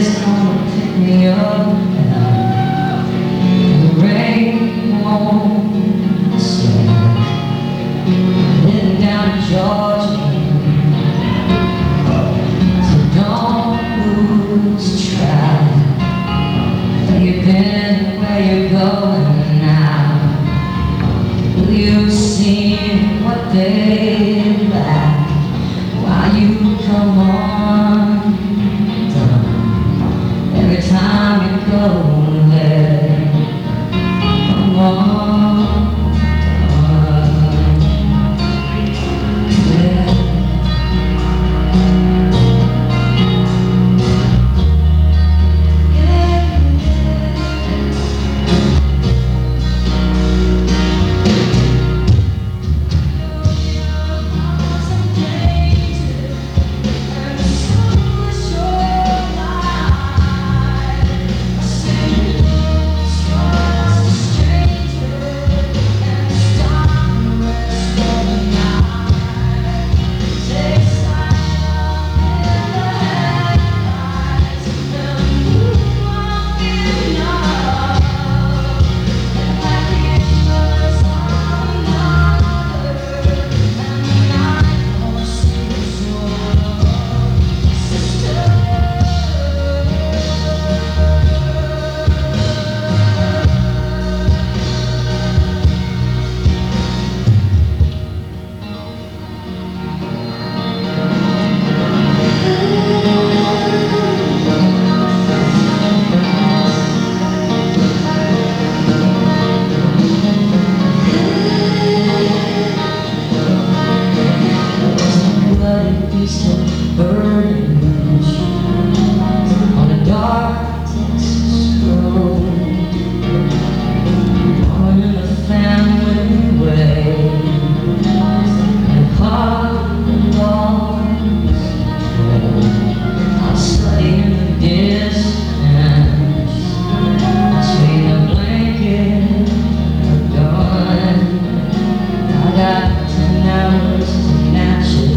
is gonna pick me up, and the rain won't stay. Heading down to Georgia, so don't lose track. Where you've been, where you're going now. Will you see what they lack while you come on down? Every time you go there, come on down. Yeah. Burning on a dark Texas road, born in a family way, and heart and lungs. I'll stay in the distance between a blanket and a gun. I got 10 hours to matches.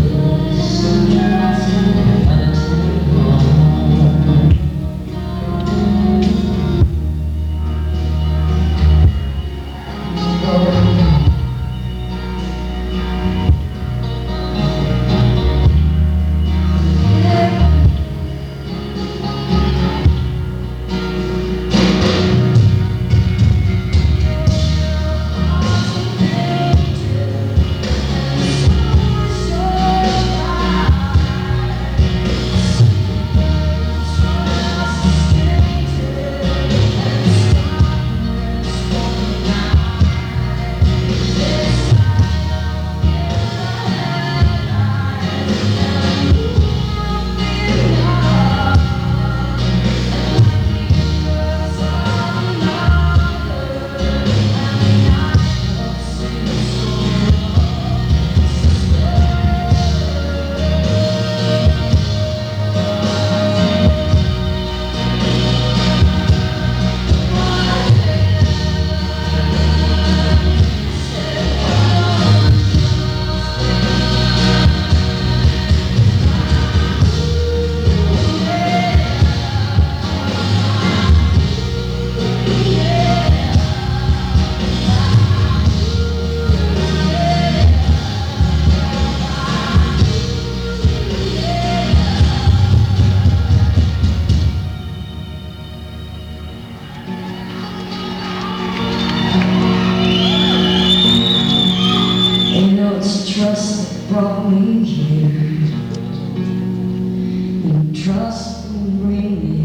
Trust that brought me here, and trust will bring me